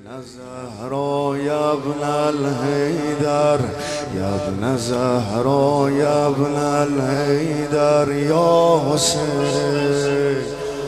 زهرا یا ابن الحیدر یا ابن زهرا یا ابن الحیدر یا حسین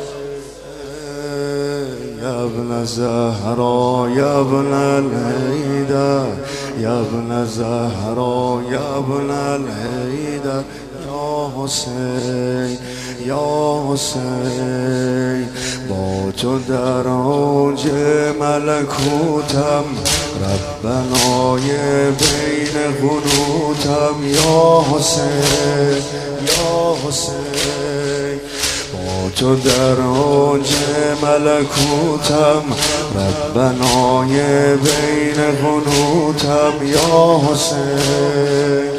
یا ابن زهرا یا ابن الحیدر یا ابن زهرا یا ابن الحیدر یا حسین یا حسین با تو در اوج ملکوتم ربنای بین قنوتم یا حسین یا حسین با تو در اوج ملکوتم ربنای بین قنوتم یا حسین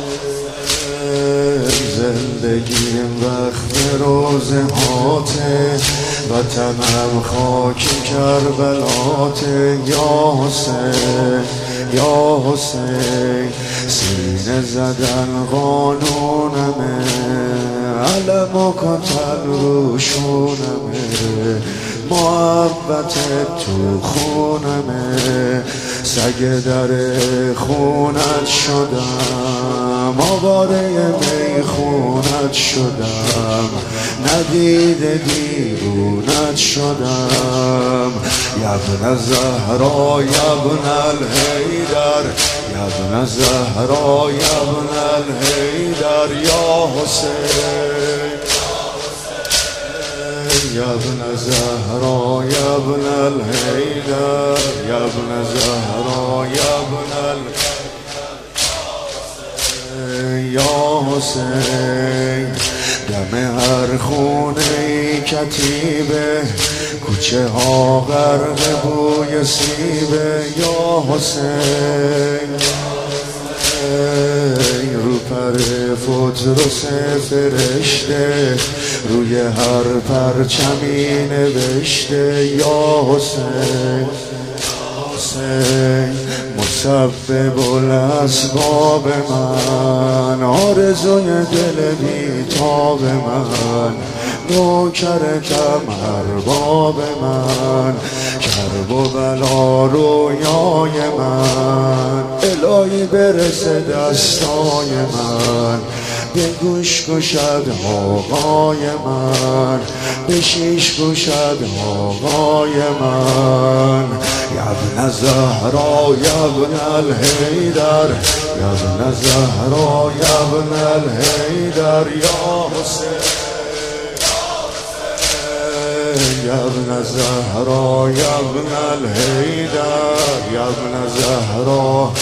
زندگیم وقت روزهاته وطنم خاک کربلاته یا حسین یا حسین سینه زدن قانونمه علم و کتن روشونمه محبت تو خونمه سگ در خونت شدم آواره می خونت شدم ندیده دیرونت شدم یا ابن زهرا یا ابن الحیدر یا ابن زهرا یا ابن الحیدر یا حسین یا ابن زهرا یا ابن الحیدر یا ابن زهرا یا ابن الحیدر یا حسین دم هر خونه کتیبه کوچه ها غرق بوی سیبه یا حسین رو پر فطرس فرشته روی هر پرچمی نوشته یا حسین حسین مسبب الاسباب من آرزوی دل بیتاب من نوکرتم ارباب من کرب و بلا رویای من الهی برسه دستای من به گوش گوشد آقای من به شیش گوشد آقای من یا ابن زهرا یا ابن الحیدر یا ابن زهرا یا ابن الحیدر یا حسین یا ابن زهرا یا ابن الحیدر یا ابن زهرا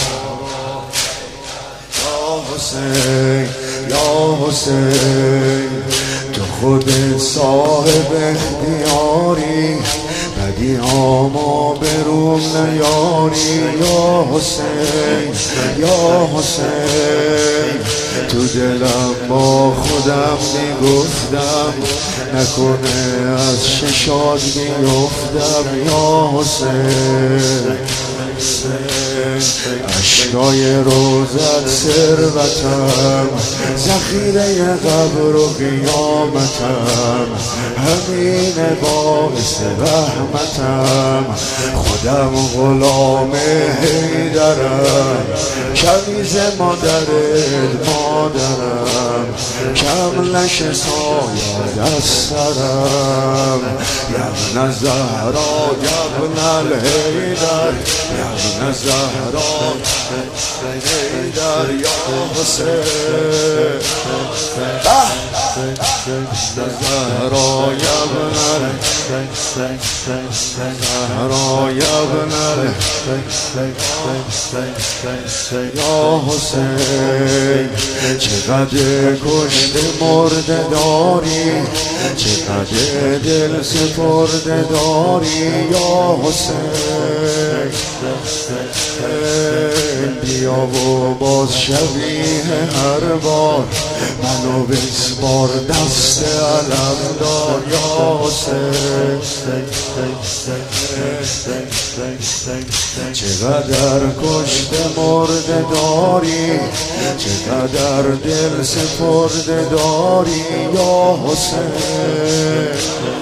یا حسین یا حسین تو خود صاحب اختیاری بدی ما بروم نیاری یا حسین یا حسین تو دلم با خودم میگفتم نکنه از ششاد میفتم یا حسین اشکای روزت ثروتم ذخیره قبر و قیامتم همین باعث رحمتم خودم غلام حیدرم کنیز مادرت مادرم کم نشه سایه دسترم یا ابن زهرا یا ابن الحیدر یا ابن زهرا حیدر یا حسین زهرا یا ابن زهرا یا ابن یا حسین چقدر کشته مرده داری چقدر دل سپرده داری یا حسین بیا و باز شبیه هر بار منو بسپار دست علمدار یا حسین. چقدر کشته مرده داری، چقدر دل سپرده داری یا حسین.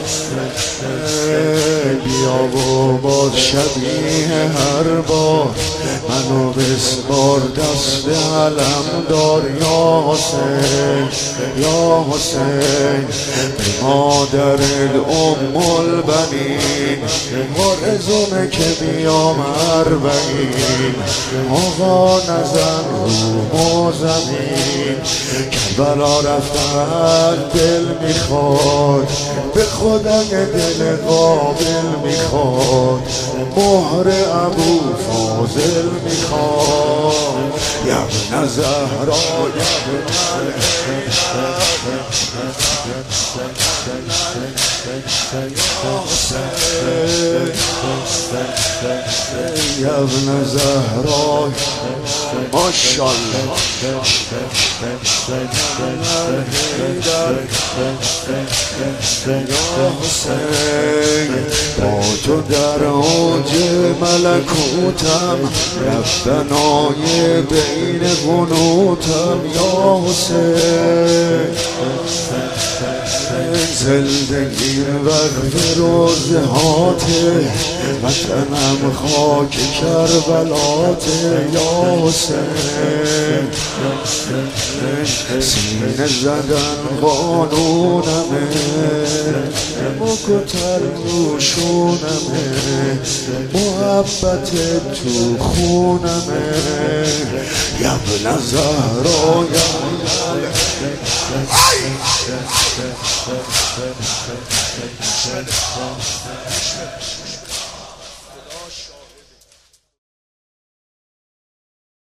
بیا و باز شبیه هر بار منو بسپار دست علمدار یا حسین یا حسین. به مادرت ام البنین آرزومه که بیام اربعین. آقا نزن رو زمین، کربلا رفتن دل میخواد، به خدا یه دل قابل میخواد، مهر ابو فاضل میخواد. یا ابن زهرا یا ابن زهرا ماشاءالله. با تو در اوج ملکوتم، ربنای بین قنوتم یا حسین. زندگی وقت روزهاته، وطنم خاک کربلاته یا حسین. سینه زدن قانونمه، مکتر روشونمه، محبت تو خونمه. یا ابن زهرا یا